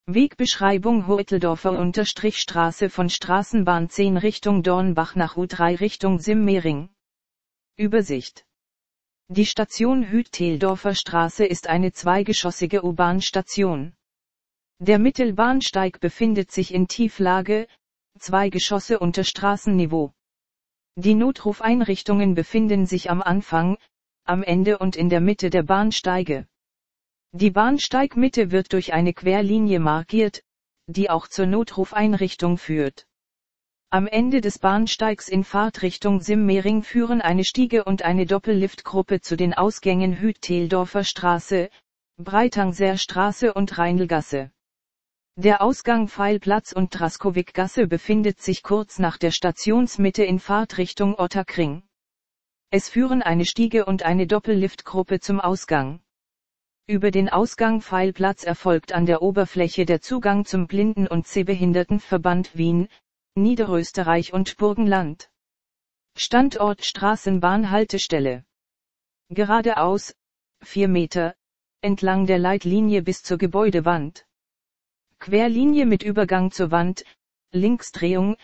Wegbeschreibung Hoeteldorfer-Straße von Straßenbahn 10 Richtung Dornbach nach U3 Richtung Simmering. Übersicht. Die Station Hoeteldorfer Straße ist eine zweigeschossige U-Bahn-Station. Der Mittelbahnsteig befindet sich in Tieflage, 2 Geschosse unter Straßenniveau. Die Notrufeinrichtungen befinden sich am Anfang, am Ende und in der Mitte der Bahnsteige. Die Bahnsteigmitte wird durch eine Querlinie markiert, die auch zur Notrufeinrichtung führt. Am Ende des Bahnsteigs in Fahrtrichtung Simmering führen eine Stiege und eine Doppelliftgruppe zu den Ausgängen Hoeteldorfer Straße, Breitangser Straße und Rheinlgasse. Der Ausgang Pfeilplatz und Draskovikgasse befindet sich kurz nach der Stationsmitte in Fahrtrichtung Ottakring. Es führen eine Stiege und eine Doppelliftgruppe zum Ausgang. Über den Ausgang Pfeilplatz erfolgt an der Oberfläche der Zugang zum Blinden- und Sehbehindertenverband Wien, Niederösterreich und Burgenland. Standort Straßenbahnhaltestelle. Geradeaus, 4 Meter, entlang der Leitlinie bis zur Gebäudewand. Querlinie mit Übergang zur Wand, Linksdrehung,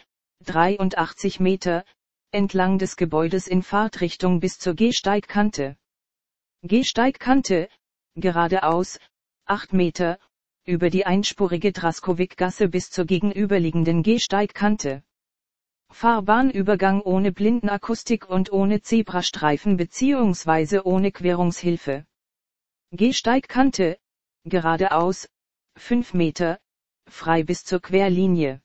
83 Meter, entlang des Gebäudes in Fahrtrichtung bis zur Gehsteigkante. Gehsteigkante, geradeaus, 8 Meter, über die einspurige Draskovikgasse bis zur gegenüberliegenden Gehsteigkante. Fahrbahnübergang ohne Blindenakustik und ohne Zebrastreifen bzw. ohne Querungshilfe. Gehsteigkante, geradeaus, 5 Meter, frei bis zur Querlinie.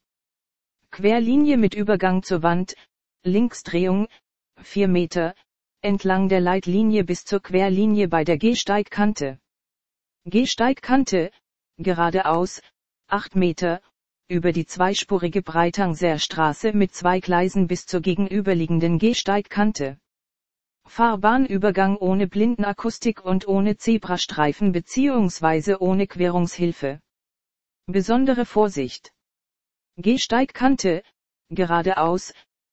Querlinie mit Übergang zur Wand, Linksdrehung, 4 Meter, entlang der Leitlinie bis zur Querlinie bei der Gehsteigkante. Gehsteigkante, geradeaus, 8 Meter, über die zweispurige Breitangser Straße mit 2 Gleisen bis zur gegenüberliegenden Gehsteigkante. Fahrbahnübergang ohne Blindenakustik und ohne Zebrastreifen bzw. ohne Querungshilfe. Besondere Vorsicht. Gehsteigkante, geradeaus,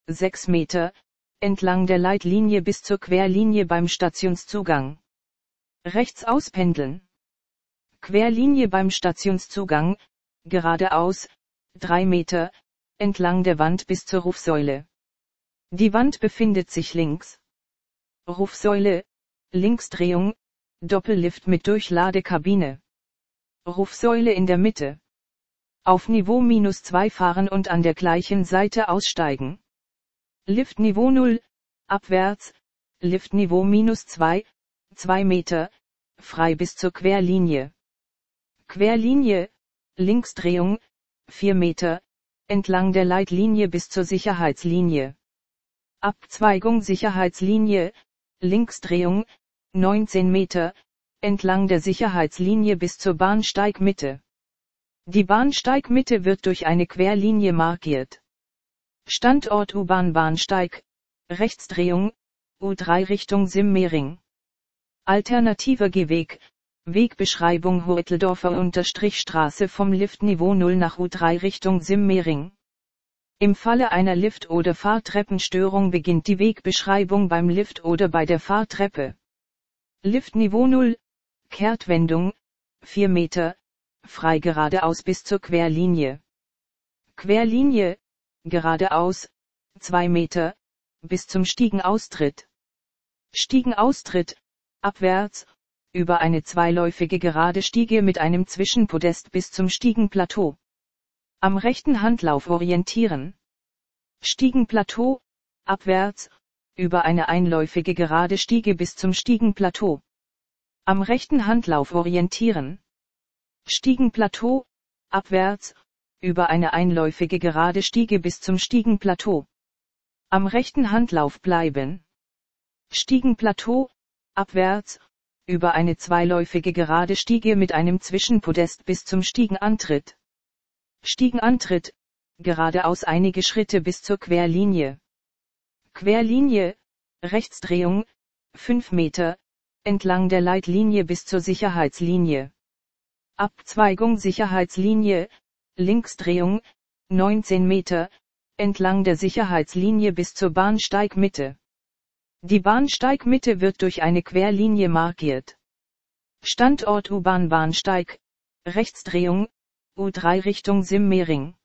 6 Meter, entlang der Leitlinie bis zur Querlinie beim Stationszugang. Rechts auspendeln. Querlinie beim Stationszugang, geradeaus, 3 Meter, entlang der Wand bis zur Rufsäule. Die Wand befindet sich links. Rufsäule, Linksdrehung, Doppellift mit Durchladekabine. Rufsäule in der Mitte. Auf Niveau -2 fahren und an der gleichen Seite aussteigen. Liftniveau 0, abwärts, Liftniveau -2, 2 Meter, frei bis zur Querlinie. Querlinie, Linksdrehung, 4 Meter, entlang der Leitlinie bis zur Sicherheitslinie. Abzweigung Sicherheitslinie, Linksdrehung, 19 Meter, entlang der Sicherheitslinie bis zur Bahnsteigmitte. Die Bahnsteigmitte wird durch eine Querlinie markiert. Standort U-Bahn-Bahnsteig, Rechtsdrehung, U3 Richtung Simmering. Alternativer Gehweg, Wegbeschreibung Hoeteldorfer-Straße vom Liftniveau 0 nach U3 Richtung Simmering. Im Falle einer Lift- oder Fahrtreppenstörung beginnt die Wegbeschreibung beim Lift oder bei der Fahrtreppe. Liftniveau 0, Kehrtwendung, 4 Meter, frei geradeaus bis zur Querlinie. Querlinie, geradeaus, 2 Meter, bis zum Stiegenaustritt. Stiegenaustritt, abwärts, über eine zweiläufige gerade Stiege mit einem Zwischenpodest bis zum Stiegenplateau. Am rechten Handlauf orientieren. Stiegenplateau, abwärts, über eine einläufige gerade Stiege bis zum Stiegenplateau. Am rechten Handlauf orientieren. Stiegenplateau, abwärts, über eine einläufige gerade Stiege bis zum Stiegenplateau. Am rechten Handlauf bleiben. Stiegenplateau, abwärts, über eine zweiläufige gerade Stiege mit einem Zwischenpodest bis zum Stiegenantritt. Stiegenantritt, geradeaus einige Schritte bis zur Querlinie. Querlinie, Rechtsdrehung, 5 Meter, entlang der Leitlinie bis zur Sicherheitslinie. Abzweigung Sicherheitslinie, Linksdrehung, 19 Meter, entlang der Sicherheitslinie bis zur Bahnsteigmitte. Die Bahnsteigmitte wird durch eine Querlinie markiert. Standort U-Bahn-Bahnsteig, Rechtsdrehung, U3 Richtung Simmering.